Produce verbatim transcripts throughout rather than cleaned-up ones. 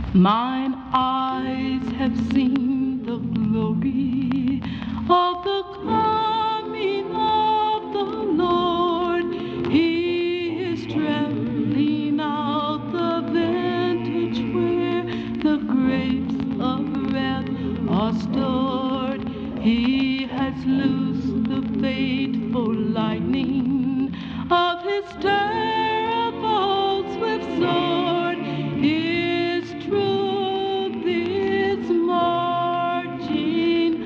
Mine eyes have seen the glory of the coming of the Lord. He is traveling out the vintage where the grapes of wrath are stored. He has loosed the fateful lightning of his terrible swift sword. His truth is marching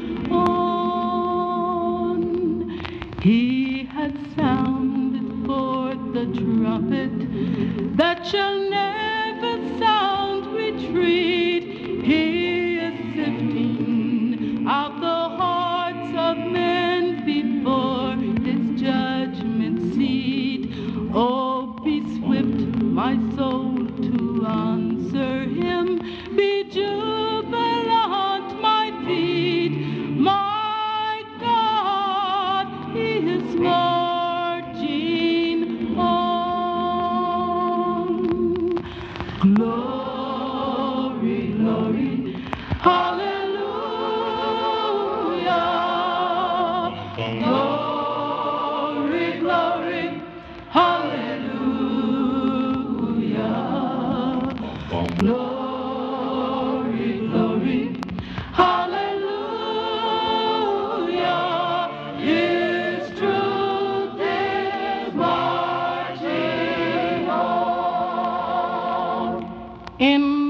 on. He has sounded forth the trumpet that shall never sound retreat. He is sifting out the hearts of men before his judgment seat. Oh, be swift, my soul, to answer him. Be jubilant, my feet. My God, he is marching on. Glory, glory, hallelujah. Glory, glory, hallelujah. Glory, glory, hallelujah. His truth is marching on. In